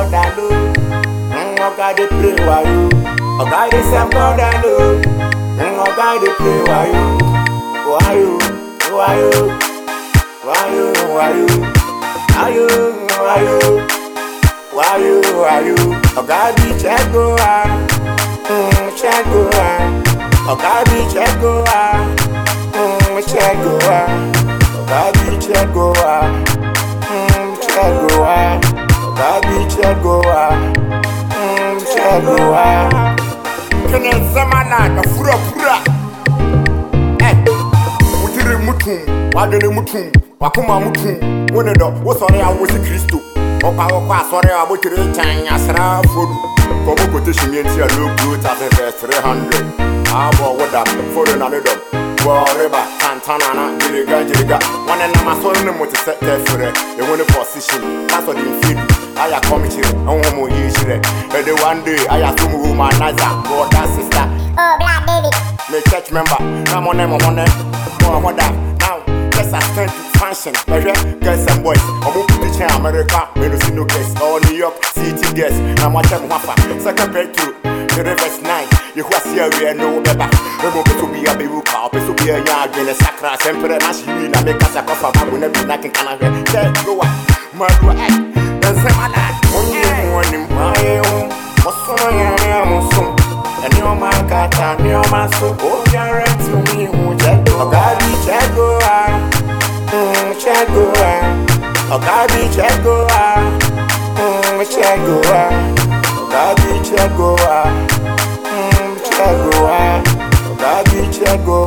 border low. Oga dey play wayo. Oga dey same border low. Oga dey play wayo. Wayo, wayo, wayo, wayo, wayo, wayo, wayo, wayo. Oga be check go check go Oga be check go check go Oga be check go check go Oga be check go check go. Kene zamana na fura fura. Mutire mutum, wadele mutum, wakuma mutum. Wone do, wo sore ya wo si Kristo. Opa sore ya bo tire chan asra fodu. Kobo quotation yenti a low growth as verse 300. Abo woda for na nedo. Whatever, Tantana, Jiriga, one and I'm a son of the set there for it. They want a position, that's what you feel. I am coming here, no more usually. And the one day I have to move my Naza, or that sister. Oh, Black David. My church member, I'm on them, now, let's attend to function. Girls and boys, I'm moving to China, America, when you see no guests, or New York City guests. I'm watching Wafa, second pay through. The verse 9, you was here, we know ever. Remember to be a baby cow, to be a yard in a sacra, temper, and she will make us a coffee. I will never be knocking Canada. Go on, Madu, and say, my lad, only one in my own. What's so young, and your man got and your man so go direct to me. Oga be check go check go Oga be check go check go Oga be check go check go Oga be check go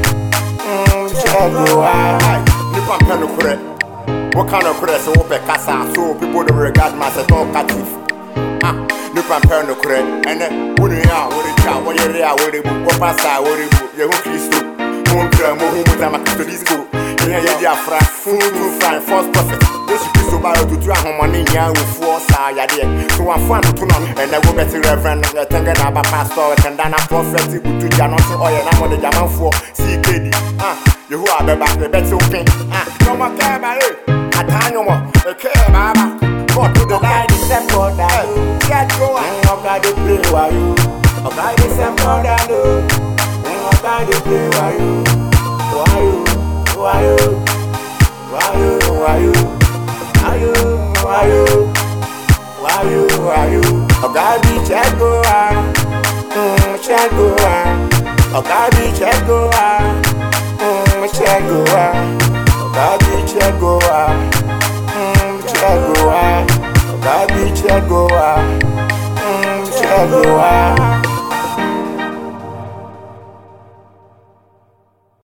check go. Nipa mpɛ nokorɛ. What kind of press so open casa so people don't regard me as a talkative. Nipa mpɛ nokorɛ. Ɛnɛ wo ne ya wo de twa wo yere a wo de bu wo pasa wo de bu ye hu Kristo. Mo nkra mo hu mo ta makisto disco. Ye ye dia fra full fine false prophet. This Kristo ba o tutu ahomane nya wofuo sa yade. So wan fo anto no ɛnɛ wo beti reverend tenga na ba pastor tenda na prophet butu ja no se oye na mo de jamanfo CKD. Yehu abeba the beti open. No more care ba Atanyo mo care baba. God to the light is them border. Get go Oga dey play wayo. Oga dey same border no. Oga dey play wayo. Wayo, wayo, wayo, wayo, wayo, wayo, wayo. Oga be check go check go Oga be check go check go Oga be check go check go Oga be check go check go